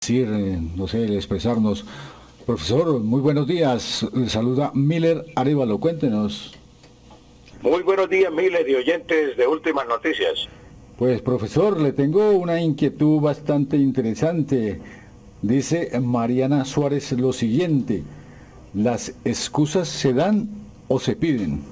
decir, no sé, el expresarnos. Profesor, muy buenos días. Le saluda Miller Arévalo. Cuéntenos. Muy buenos días, Miller y oyentes de Últimas Noticias. Pues, profesor, le tengo una inquietud bastante interesante. Dice Mariana Suárez lo siguiente: ¿las excusas se dan o se piden?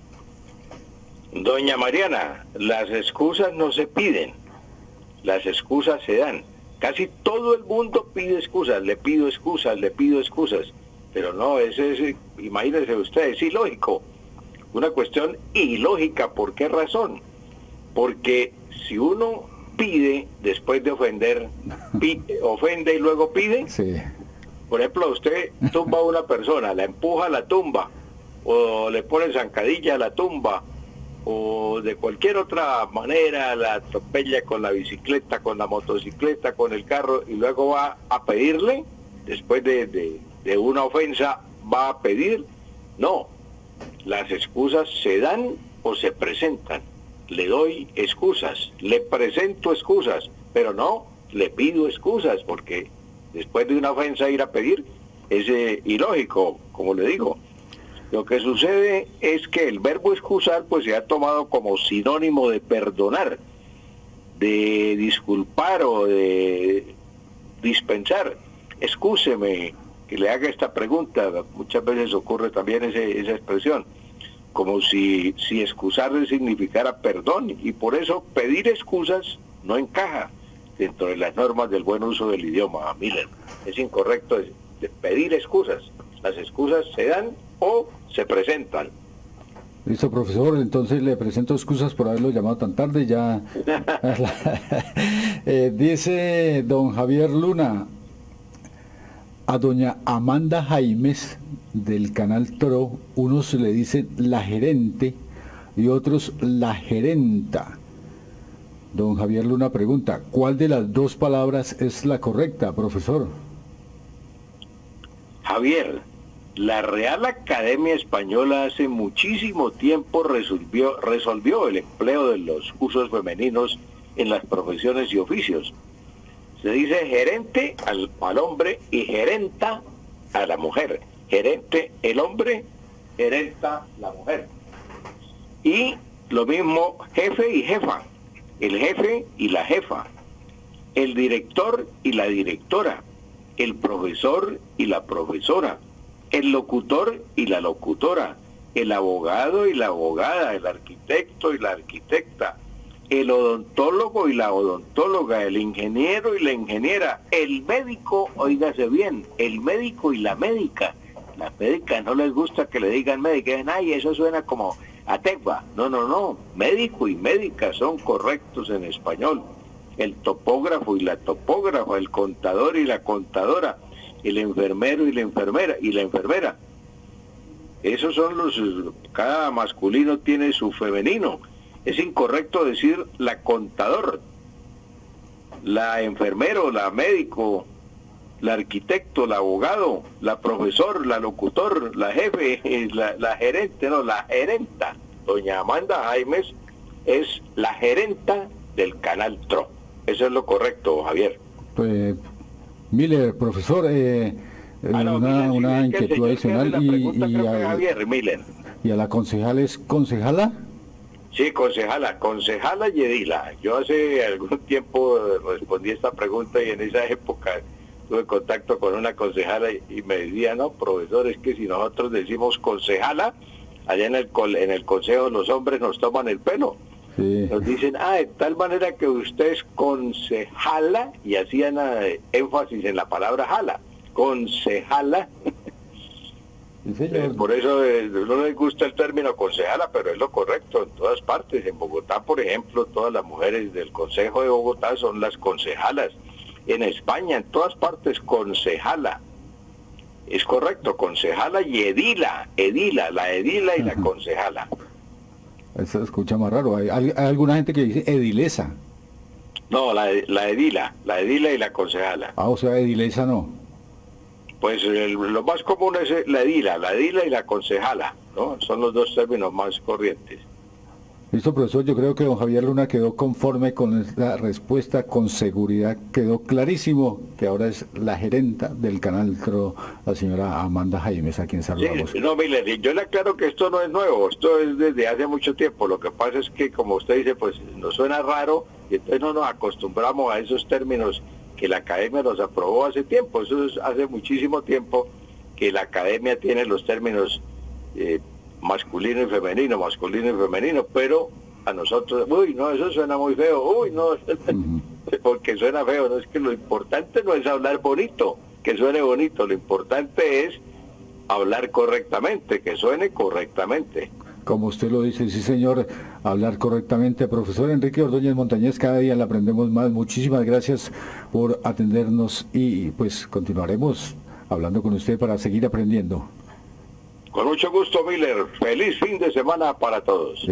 Doña Mariana, las excusas no se piden, las excusas se dan. Casi todo el mundo pide excusas, le pido excusas, le pido excusas. Pero no, imagínese usted, es ilógico. Una cuestión ilógica, ¿por qué razón? Porque si uno pide después de ofender, ofende y luego pide, Sí. por ejemplo, usted tumba a una persona, la empuja a la tumba, o le pone zancadilla a la tumba, o de cualquier otra manera la atropella con la bicicleta, con la motocicleta, con el carro, y luego va a pedirle, después de una ofensa, va a pedir. No, las excusas se dan o se presentan. Le doy excusas, le presento excusas, pero no le pido excusas, porque después de una ofensa ir a pedir es ilógico, como le digo. Lo que sucede es que el verbo excusar pues se ha tomado como sinónimo de perdonar, de disculpar o de dispensar. Excúseme que le haga esta pregunta, muchas veces ocurre también esa expresión, como si excusar significara perdón, y por eso pedir excusas no encaja dentro de las normas del buen uso del idioma, Miller. Es incorrecto de pedir excusas. Las excusas se dan o se presentan. Listo, profesor. Entonces le presento excusas por haberlo llamado tan tarde. Ya. Dice don Javier Luna: a doña Amanda Jaimes del canal TRO, unos le dicen la gerente y otros la gerenta. Don Javier Luna pregunta: ¿cuál de las dos palabras es la correcta, profesor? Javier, la Real Academia Española hace muchísimo tiempo resolvió el empleo de los usos femeninos en las profesiones y oficios. Se dice gerente al hombre y gerenta a la mujer. Gerente el hombre, gerenta la mujer. Y lo mismo jefe y jefa. El jefe y la jefa. El director y la directora. El profesor y la profesora. El locutor y la locutora. El abogado y la abogada. El arquitecto y la arquitecta. El odontólogo y la odontóloga, el ingeniero y la ingeniera, el médico, óigase bien, el médico y la médica. Las médicas no les gusta que le digan médica, dicen, ay, eso suena como a tegua. No, médico y médica son correctos en español. El topógrafo y la topógrafa, el contador y la contadora, el enfermero y la enfermera. Esos son cada masculino tiene su femenino. Es incorrecto decir la contador, la enfermero, la médico, la arquitecto, la abogado, la profesor, la locutor, la jefe, la gerente, no, la gerenta. Doña Amanda Jaimes es la gerenta del canal TRO. Eso es lo correcto, Javier. Pues, Miller, profesor, una inquietud adicional Javier Miller. ¿Y a la concejal es concejala? Sí, concejala y edila. Yo hace algún tiempo respondí esta pregunta y en esa época tuve contacto con una concejala y me decía, no, profesor, es que si nosotros decimos concejala, allá en el consejo los hombres nos toman el pelo. Sí. Nos dicen, de tal manera que usted es concejala, y hacían énfasis en la palabra jala, concejala. Sí, por eso no les gusta el término concejala, pero es lo correcto en todas partes. En Bogotá, por ejemplo, todas las mujeres del Consejo de Bogotá son las concejalas. En España, en todas partes, concejala. Es correcto, concejala y edila, la edila y la concejala. Eso se escucha más raro. Hay alguna gente que dice edilesa. No, la edila y la concejala. O sea, edilesa no. Pues lo más común es la edila y la concejala, ¿no? Son los dos términos más corrientes. Listo, profesor, yo creo que don Javier Luna quedó conforme con la respuesta, con seguridad, quedó clarísimo que ahora es la gerenta del canal TRO, la señora Amanda Jaimes, a quien saludamos. Sí, no, Miller, yo le aclaro que esto no es nuevo, esto es desde hace mucho tiempo. Lo que pasa es que, como usted dice, pues nos suena raro y entonces no nos acostumbramos a esos términos que la academia nos aprobó hace tiempo. Eso es hace muchísimo tiempo que la academia tiene los términos masculino y femenino, pero a nosotros, uy, no, eso suena muy feo, uy, no, porque suena feo, no es que lo importante no es hablar bonito, que suene bonito, lo importante es hablar correctamente, que suene correctamente. Como usted lo dice, sí señor, hablar correctamente. Profesor Enrique Ordóñez Montañez, cada día le aprendemos más. Muchísimas gracias por atendernos y pues continuaremos hablando con usted para seguir aprendiendo. Con mucho gusto, Miller. Feliz fin de semana para todos.